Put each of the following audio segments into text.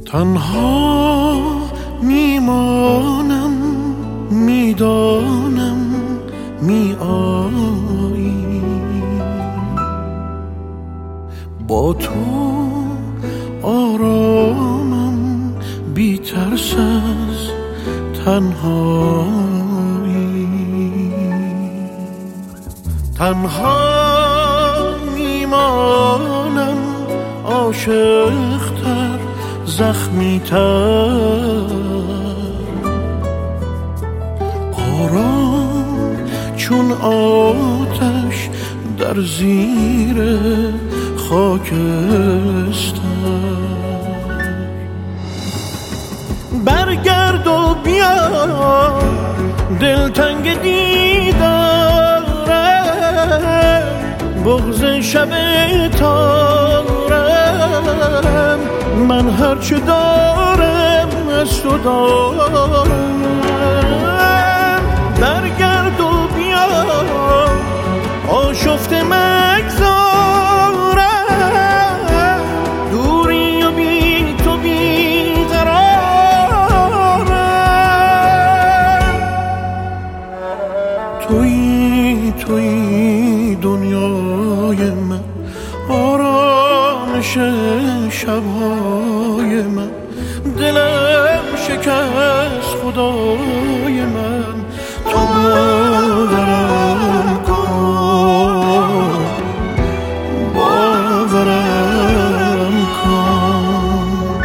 تنها میمانم، میدانم میآیی، با تو آرامم، بی ترس از تنهایی. تنها میمانم، عاشق‌تر، زخمی‌تر، آرام چون آتش در زیر خاکستر. برگرد و بیا، دلتنگ دیدارم، بغض شب تارم، من هرچه دارم از تو دارم. برگرد و بیا، آشفته مگذارم، دوری و بی تو بیقرارم. تویی دنیای من، آرامش شبهای من، دلم شکست خدای من. تو باورم کن، باورم کن.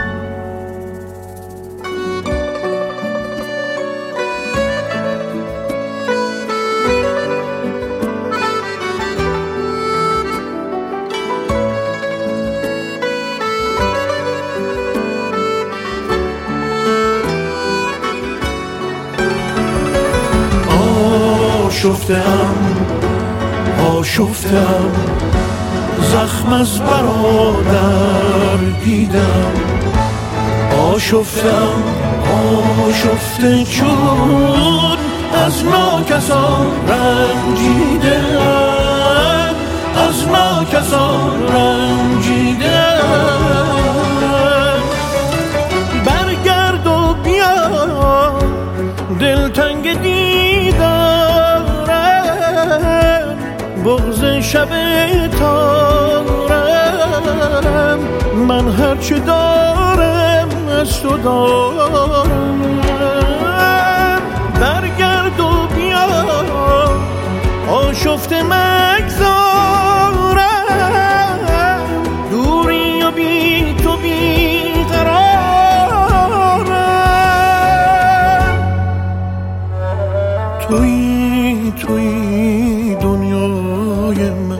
آشفتم، زخم از برادر دیدم. آشفته چون از ناکسان رنجیدم، از ناکسان رنجیدم. برگرد و بیا، دلتنگ دیدارم، بغض شب تارم، من هرچه دارم از تو دارم. برگرد و بیا، آشفته مگذارم، دوری و بی تو بیقرارم. تویی دنیای من،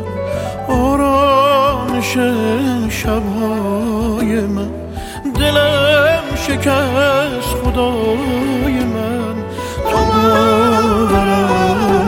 آرامش شبهای من، دلم شکست خدای من. تو باورم